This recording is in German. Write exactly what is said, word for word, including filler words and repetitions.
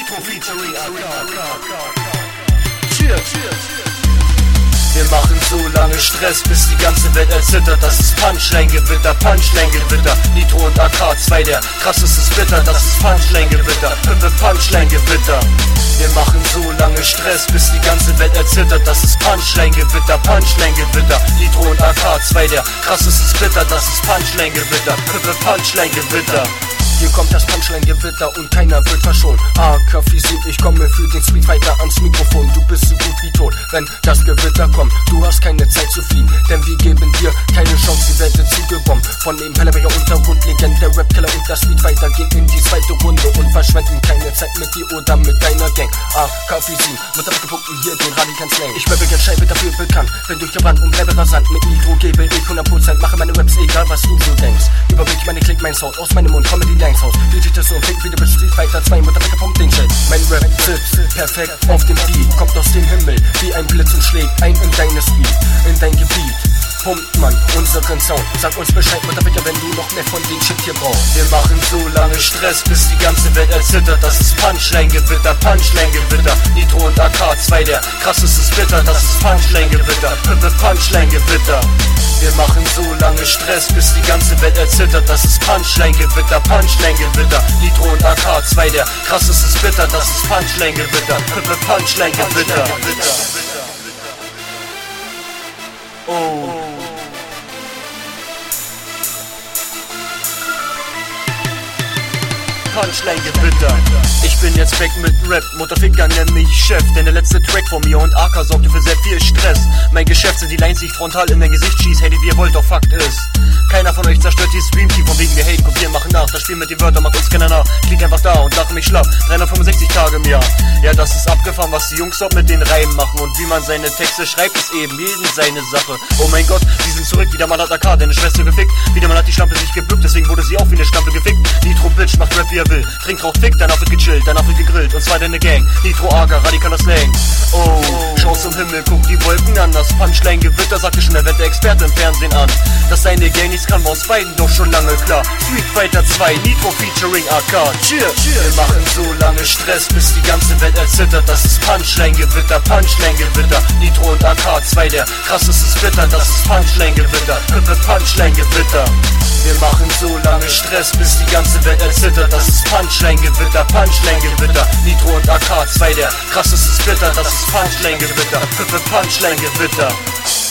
Nitro featuring Cheers. Wir machen so lange Stress, bis die ganze Welt erzittert. Das ist Punchline-Gewitter, Punchline-Gewitter. Nitro und A K zwei, der krasseste Splitter. Das ist Punchline-Gewitter, Punchline-Gewitter. Wir machen so lange Stress, bis die ganze Welt erzittert. Das ist Punchline-Gewitter, Punchline-Gewitter. Nitro und A K zwei, der krasseste Splitter. Das ist Punchline-Gewitter, Punchline-Gewitter. Hier kommt das Punchline-Gewitter und keiner wird verschont. A K vier, ich komme für den Street Fighter ans Mikrofon. Du bist so gut wie tot, wenn das Gewitter kommt. Du hast keine Zeit zu fliehen, denn wir geben dir keine Chance. Die Welt wird zugebombt von dem Pellerbecher Untergrund. Legende, der Rap-Killer und das Street Fighter gehen in die zweite Runde und verschwenden keine Zeit mit dir oder mit deiner Gang. A K vier, wird abgepumpt hier den radikalen Slang. Ich rappe gern Scheibe dafür bekannt, bin durch den Brand und bleibe rasant. Mit Nitro gebe ich hundert Prozent, mache meine Raps egal was du so denkst. Überblick meine Klick, mein Sound, aus meinem Mund komme die Lines raus. Digital so fick wieder bis Street Fighter zwei, Mutterficker pumpt den Shit. Mein Rap sitzt perfekt auf dem Beat, kommt aus dem Himmel wie ein Blitz und schlägt ein in deine Speed, in dein Gebiet. Pumpt man unseren Sound, sag uns Bescheid, Mutterficker, wenn du noch mehr von den Shit hier brauchst. Wir machen so lange Stress, bis die ganze Welt erzittert. Das ist Punchline-Gewitter, Punchline-Gewitter. Nitro und A K zwei, der krasseste Splitter. Das ist Punchline-Gewitter, Punchline-Gewitter. Wir machen so lange Stress, bis die ganze Welt erzittert. Das ist Punchline-Gewitter, Punchline-Gewitter. Nitro und A K zwei, der krasseste Splitter. Das ist Punchline-Gewitter, Punchline-Gewitter. Oh. Punchline-Gewitter. Ich bin jetzt weg mit Rap, Mutterficker nenn mich Chef. Denn der letzte Track von mir und A K sorgte für sehr viel Stress. Mein Geschäft sind die Lines, die ich frontal in dein Gesicht schieß. Hatet wie ihr wollt, doch Fakt ist, keiner von euch zerstört die Stream-Team. Von wegen wir haten, kopieren, machen nach. Das Spiel mit den Wörtern macht uns keiner nach. Klick einfach da und lache mich schlapp. dreihundertfünfundsechzig Tage im Jahr. Ja, das ist abgefahren, was die Jungs dort mit den Reimen machen. Und wie man seine Texte schreibt, ist eben jeden seine Sache. Oh mein Gott, sie sind zurück, wieder mal hat A K deine Schwester gefickt. Wieder mal hat die Schlampe sich gebückt, deswegen wurde sie auch wie eine Schlampe gefickt. Nitro Bitch, macht Rap wie er will. Trinkt, raucht, fickt, danach wird gechillt, danach wird gegrillt. Und zwar deine Gang, Nitro, A K, radikaler Slang. Oh, schau zum Himmel, guck die Wolken an. Das Punchline-Gewitter sagte schon der Wetterexperte im Fernsehen an. Dass seine Gang nichts kann, war uns beiden doch schon lange klar. Street Fighter zwei, Nitro featuring A K. Cheer, cheer. Wir machen so lange Stress, bis die ganze Welt erzittert. Das ist Punchline-Gewitter, Punchline-Gewitter. Nitro und A K zwei, der krasseste Splitter. Das ist Punchline-Gewitter, Punchline-Gewitter. Wir machen so lange Stress, bis die ganze Welt erzittert. Das ist Punchline-Gewitter, Punchline-Gewitter. Nitro und A K zwei, der krasseste Splitter. Das ist Punchline-Gewitter, Punchline-Gewitter.